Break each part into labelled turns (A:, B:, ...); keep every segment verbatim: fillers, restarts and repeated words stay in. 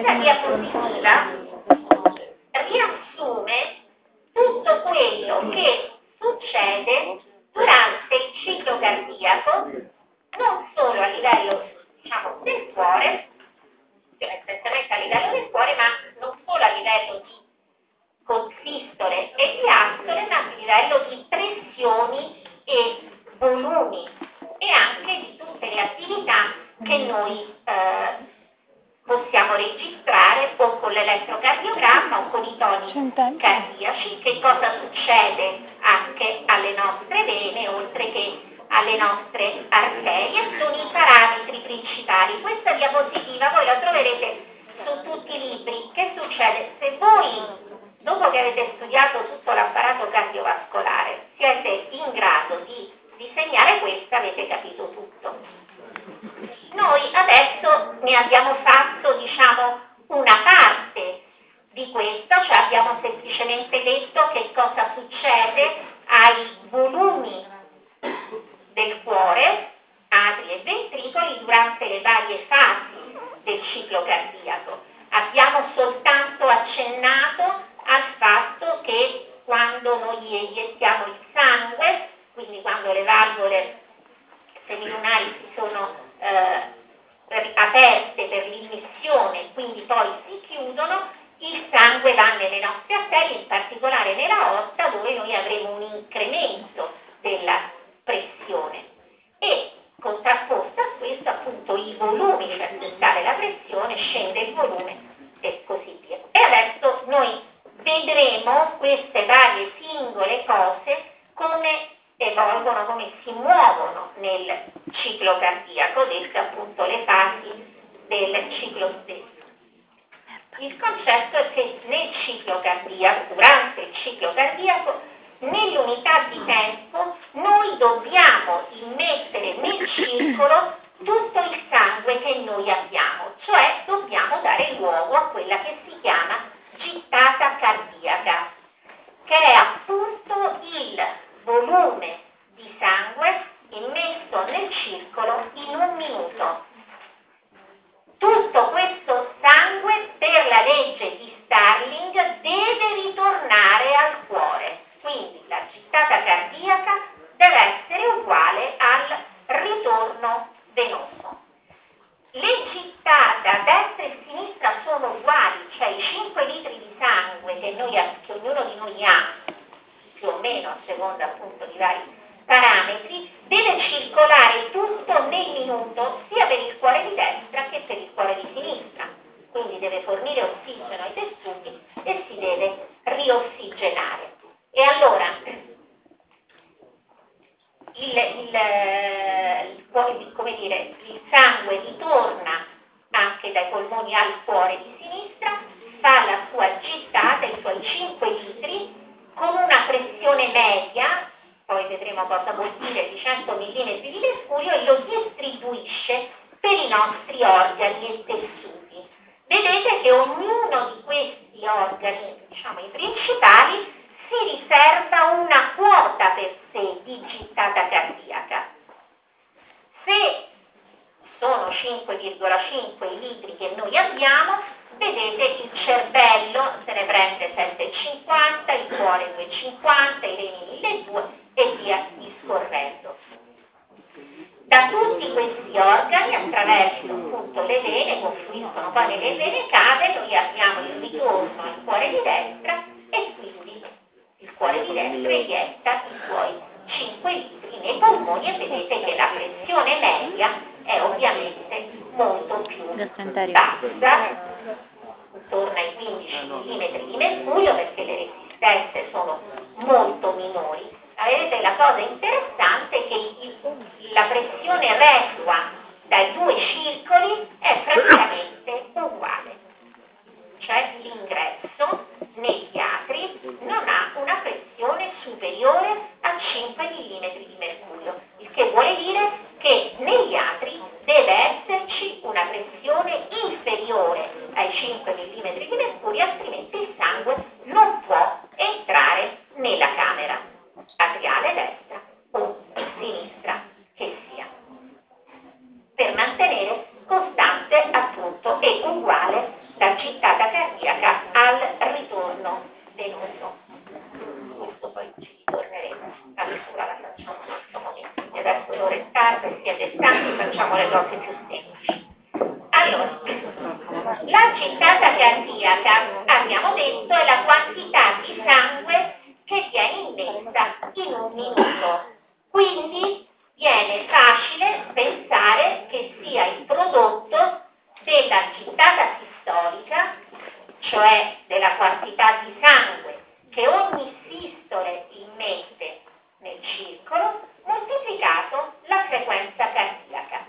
A: questa diapositiva riassume tutto quello che succede durante il ciclo cardiaco, non solo a livello, diciamo, del cuore, cioè essenzialmente a livello del cuore, ma non solo a livello di consistole e diastole, ma a livello di pressioni e volumi e anche di tutte le attività che noi eh, possiamo registrare o con l'elettrocardiogramma o con i toni cardiaci, che cosa succede anche alle nostre vene oltre che alle nostre arterie. Sono i parametri principali. Questa diapositiva voi la troverete su tutti i libri. Che succede? Se voi, dopo che avete studiato tutto l'apparato cardiovascolare, siete in grado di disegnare questa, avete capito tutto. Noi adesso ne abbiamo fatto, diciamo, una parte di questo, cioè abbiamo semplicemente detto che cosa succede ai volumi del cuore, atri e ventricoli, durante le varie fasi del ciclo cardiaco. Abbiamo soltanto accennato al fatto che quando noi iniettiamo il sangue, quindi quando le valvole seminunali si sono eh, aperte per l'immissione, quindi poi si chiudono, il sangue va nelle nostre arterie, in particolare nella aorta, dove noi avremo un incremento della pressione e contrapposta a questo appunto i volumi, cioè se sale la pressione scende il volume e così via. E adesso noi vedremo queste varie singole cose come evolvono, come si muovono nel ciclo cardiaco, dette appunto le fasi del ciclo stesso. Il concetto è che nel ciclo cardiaco, durante il ciclo cardiaco, nell'unità di tempo, noi dobbiamo immettere nel circolo tutto il sangue che noi abbiamo, cioè dobbiamo dare luogo a quella che si chiama gittata cardiaca, che è appunto il volume di sangue immesso nel circolo in un minuto. Tutto questo sangue, per la legge di Starling, deve ritornare al cuore, quindi la gittata cardiaca deve essere uguale al ritorno venoso. Le gittate a destra e a sinistra sono uguali, cioè i cinque litri di sangue che, noi, che ognuno di noi ha, più o meno a seconda appunto di vari parametri, deve circolare tutto nel minuto sia per il cuore di destra che per il cuore di sinistra, quindi deve fornire ossigeno ai tessuti e si deve riossigenare. E allora il, il, il, come dire, il sangue ritorna anche dai polmoni al cuore di sinistra, fa la sua gittata, i suoi cinque litri, con una pressione media, poi vedremo cosa vuol dire, di cento millimetri di mercurio, e lo distribuisce per i nostri organi e tessuti. Vedete che ognuno di questi organi, diciamo i principali, si riserva una quota per sé di gittata cardiaca. Se sono cinque virgola cinque i litri che noi abbiamo, vedete il cervello se ne prende sette virgola cinquanta, il cuore due virgola cinquanta, i reni milleduecento e via discorrendo. Da tutti questi organi, attraverso appunto le vene, confluiscono poi nelle vene cave, noi abbiamo il ritorno al cuore di destra e quindi il cuore di destra inietta i suoi cinque litri nei polmoni e vedete che la pressione media è ovviamente molto più bassa, intorno ai quindici millimetri di mercurio, perché le resistenze sono molto minori. Ma vedete, la cosa interessante è che il, la pressione residua dai due circoli è praticamente uguale, cioè l'ingresso negli atri non ha una pressione superiore a cinque millimetri di mercurio, il che vuole dire che negli atri deve esserci una pressione inferiore ai cinque millimetri di mercurio, altrimenti il sangue non può entrare nella camera atriale destra o sinistra che sia, per mantenere costante appunto e uguale la cardiaca al ritorno venoso. Questo poi ci ritorneremo, la misura la facciamo in questo momento, quindi adesso l'ora è tarda e siete stanchi, facciamo le cose più semplici. Allora, la gittata cardiaca, abbiamo detto, è la quantità di sangue che viene immessa in un minuto, quindi viene facile pensare che sia il prodotto della gittata sistolica, cioè della quantità di sangue che ogni sistole immette nel circolo, moltiplicato la frequenza cardiaca.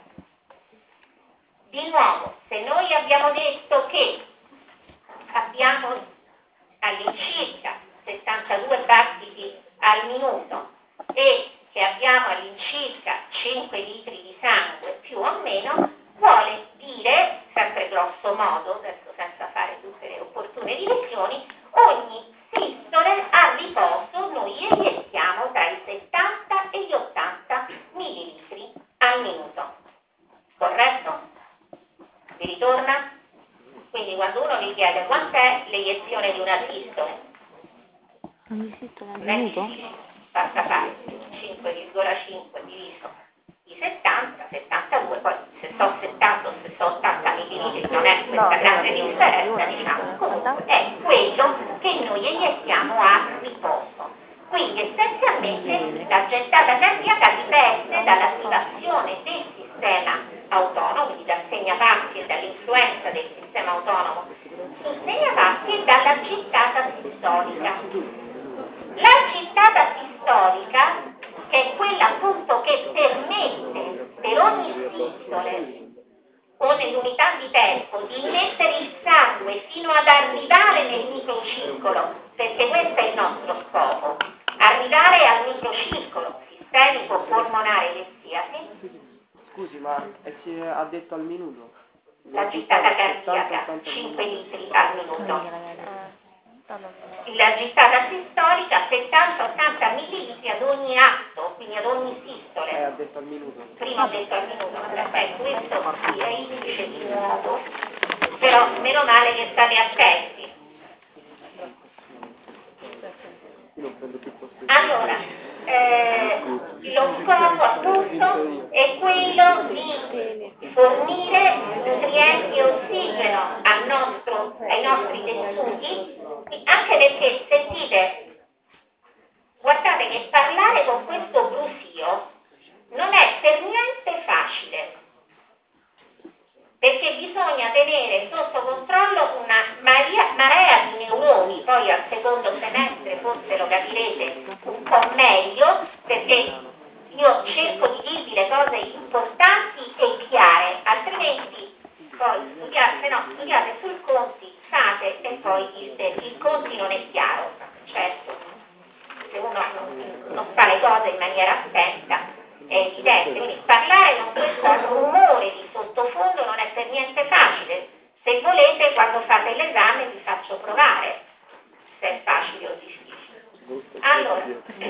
A: Di nuovo, se noi abbiamo detto che abbiamo all'incirca settantadue battiti al minuto e che abbiamo all'incirca cinque litri di sangue più o meno, vuole dire, sempre grosso modo, adesso senza fare tutte le opportune divisioni, ogni sistole a riposo noi iniettiamo tra i settanta e gli ottanta millilitri al minuto. Corretto? Vi ritorna? Quindi quando uno vi chiede quant'è l'eiezione di una sistole,
B: Ogni sistole al
A: non è
B: minuto?
A: difficile, basta fare cinque virgola cinque diviso i settanta, settantadue, poi se so settanta o se so ottanta millilitri non è questa
B: No,
A: grande
B: no,
A: differenza, diciamo, comunque è quello che noi iniettiamo a riposo. Quindi essenzialmente la gettata cardiaca dipende dall'attivazione del sistema autonomo, quindi dal segnapassi e dall'influenza del sistema autonomo sul segnapassi e dalla gittata sistolica. La gittata sistolica, che è quella appunto che permette per ogni sistole o nell'unità di tempo di immettere il sangue fino ad arrivare nel microcircolo, perché questo è il nostro scopo, arrivare al microcircolo sistemico polmonare qualsiasi.
C: Scusi, ma si ha detto al minuto?
A: La gittata cardiaca cinque litri al minuto. La gittata sistolica settanta ottanta millilitri ad ogni atto, quindi ad ogni sistole.
C: Eh, ha detto al minuto.
A: Prima ho detto al minuto, eh, questo sì, è indice di nuovo, però meno male che state attenti. Allora, eh, lo scopo appunto è quello di fornire nutrienti e ossigeno al nostro, ai nostri tessuti, anche perché, sentite, guardate che parlare con questo brusio non è per niente facile, perché bisogna tenere sotto controllo una marea, marea di neuroni, poi al secondo semestre forse lo capirete un po' meglio, perché io cerco di dirvi le cose importanti e chiare, altrimenti poi studiate, se no studiate sul conti, fate e poi dite il conti non è chiaro, certo, se uno non, non fa le cose in maniera attenta è evidente, quindi parlare con questo rumore di sottofondo non è per niente facile. Se volete, quando fate l'esame vi faccio provare se è facile o difficile. Allora,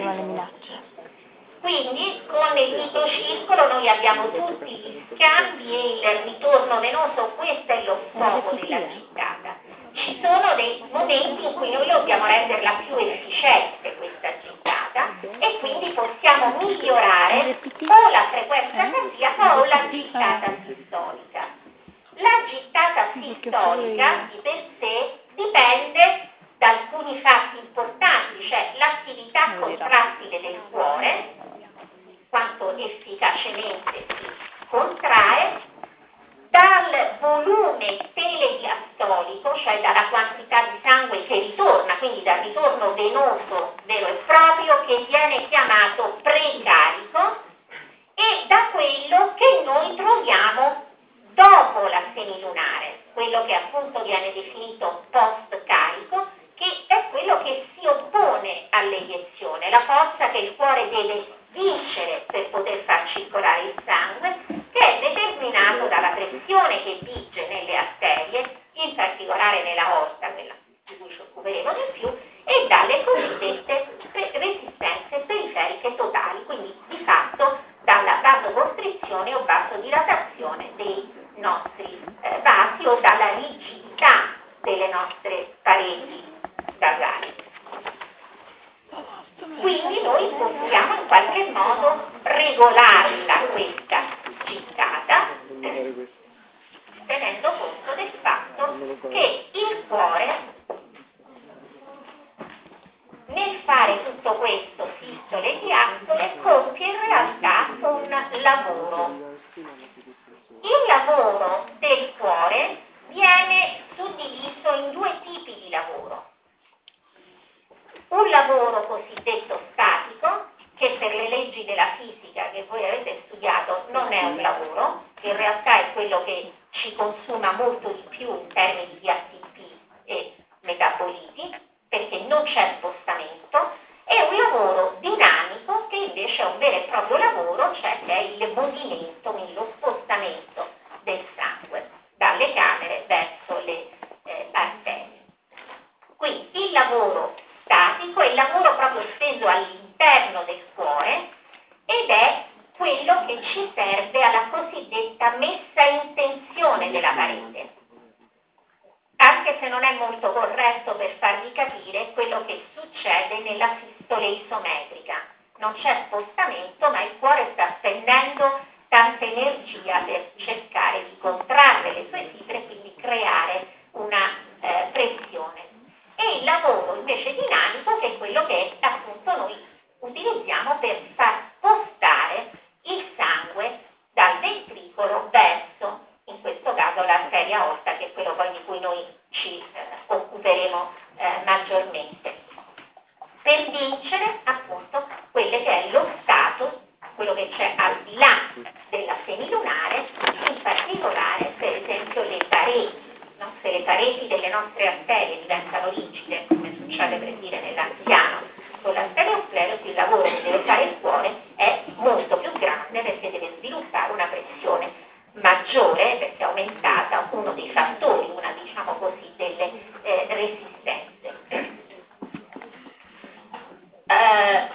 A: quindi con il microcircolo noi abbiamo tutti gli scambi e il ritorno venoso, questo è lo scopo della gittata. Ci sono dei momenti in cui noi dobbiamo renderla più efficiente questa gittata e quindi possiamo migliorare o la frequenza cardiaca o la gittata sistolica. La gittata sistolica di per sé dipende da alcuni fatti importanti, cioè l'attività contrattile del cuore, quanto efficacemente si contrae, dal volume telediastolico, cioè dalla quantità di sangue che ritorna, quindi dal ritorno venoso vero e proprio che viene chiamato precarico, e da quello che noi troviamo dopo la semilunare, quello che appunto viene definito post-carico, che è quello che si oppone all'eiezione, la forza che il cuore deve vincere per poter far circolare il sangue, che è determinato dalla pressione che vige nelle arterie, in particolare nella aorta, quella di cui ci occuperemo di più, e dalle cosiddette resistenze periferiche totali, quindi di fatto dalla vasocostrizione o vasodilatazione dei nostri eh, vasi o dalla rigidità delle nostre pareti basali. Quindi noi possiamo in qualche modo regolarla questa gittata, tenendo conto del fatto che il cuore, nel fare tutto questo, sistole e diastole, compie in realtà un lavoro. Il lavoro del cuore viene suddiviso in due tipi di lavoro. Un lavoro cosiddetto statico, che per le leggi della fisica che voi avete studiato non è un lavoro, che in realtà è quello che ci consuma molto di più in termini di A T P e metaboliti, perché non c'è spostamento. È un lavoro dinamico che invece è un vero e proprio lavoro, cioè che è il movimento, quindi lo spostamento del sangue dalle camere verso le eh, arterie. Quindi il lavoro statico è il lavoro proprio steso all'interno del cuore ed è quello che ci serve alla cosiddetta messa in tensione della parete. Anche se non è molto corretto per farvi capire quello che succede nella sistole isometrica. Non c'è spostamento, ma il cuore sta spendendo tanta energia per cercare di contrarre le sue fibre e quindi creare una eh, pressione. E il lavoro invece dinamico, che è quello che appunto noi utilizziamo per far spostare il sangue dal ventricolo verso, in questo caso, l'arteria aorta, che è quello poi di cui noi ci eh, occuperemo eh, maggiormente, per vincere appunto quello che è lo stato, quello che c'è al di là della semilunare, in particolare per esempio le pareti. No? Se le pareti delle nostre arterie diventano rigide, come succede per dire nell'anziano con l'arteriosclerosi, il lavoro che deve fare il cuore è molto più grande, perché deve sviluppare una pressione maggiore, perché è aumentata uno dei fattori, una diciamo così delle eh, resistenze. Eh,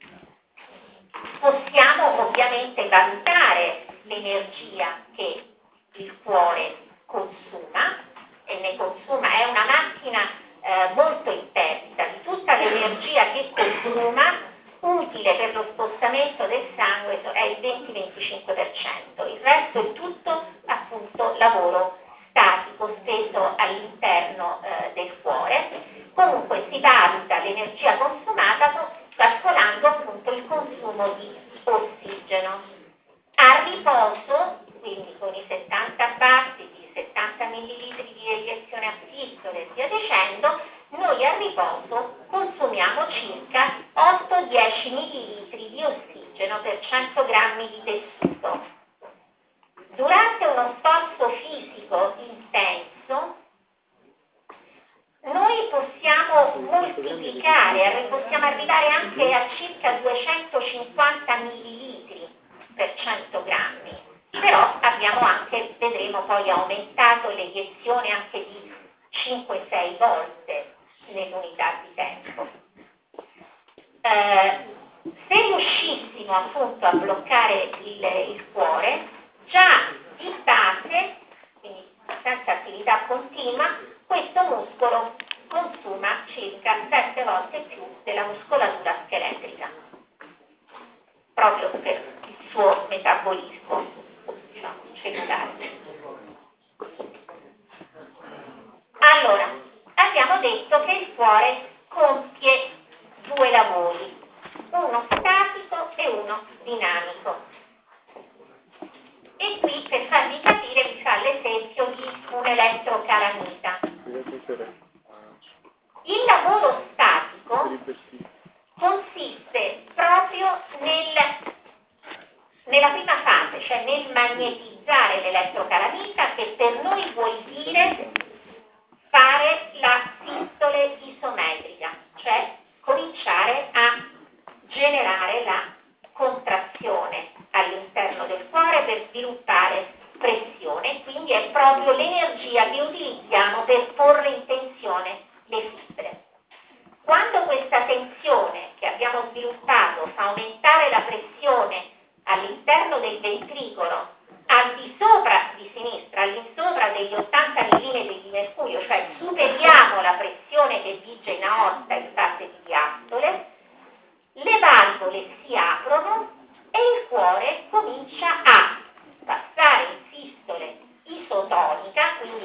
A: possiamo ovviamente valutare l'energia che il cuore consuma, e ne consuma, è una macchina eh, molto intensa, di tutta l'energia che consuma, utile per lo spostamento del sangue è il venti venticinque per cento, il resto è tutto appunto lavoro statico steso all'interno eh, del cuore. Comunque si valuta l'energia consumata calcolando appunto il consumo di ossigeno. A riposo, quindi con i settanta battiti, settanta millilitri di deiezione a sistole e via dicendo, noi a riposo consumiamo circa otto dieci millilitri di ossigeno per cento grammi di tessuto. Durante uno sforzo fisico intenso, noi possiamo moltiplicare, possiamo arrivare anche a circa duecentocinquanta millilitri per cento grammi, però abbiamo anche, vedremo poi, aumentato l'eiezione anche di cinque sei volte nell'unità di tempo. Eh, se riuscissimo appunto a bloccare il, il cuore, già di base, quindi senza attività continua, questo muscolo consuma circa sette volte più della muscolatura scheletrica, proprio per il suo metabolismo, diciamo, cellulare. Allora, abbiamo detto che il cuore compie due lavori, uno statico e uno dinamico. E qui, per farvi capire, vi fa l'esempio di un elettrocalamita. Il lavoro statico consiste proprio nel, nella prima fase, cioè nel magnetizzare l'elettrocalamita, che per noi vuol dire fare la sistole isometrica, cioè cominciare a generare la contrazione all'interno del cuore per sviluppare pressione, quindi è proprio l'energia che utilizziamo per porre in tensione le fibre. Quando questa tensione che abbiamo sviluppato fa aumentare la pressione all'interno del ventricolo al di sopra di sinistra, all'insopra degli ottanta millimetri di mercurio, cioè superiore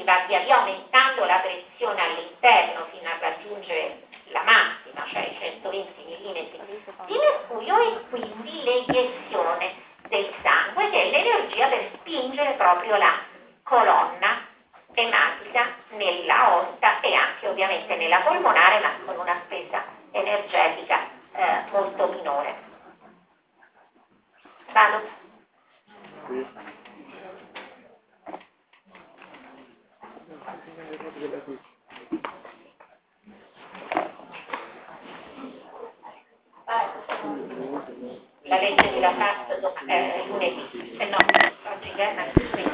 A: quindi va via via aumentando la pressione all'interno fino a raggiungere la massima, cioè i centoventi millimetri di mercurio, e quindi l'eiezione del sangue, che è l'energia per spingere proprio la colonna ematica nella aorta e anche ovviamente nella polmonare, ma con una spesa energetica eh, molto minore. Vado? La legge di Laplace eh, lunedì, se no, oggi è martedì.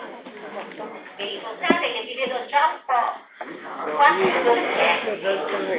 A: Vi ricordate che vi vedo già un po' quasi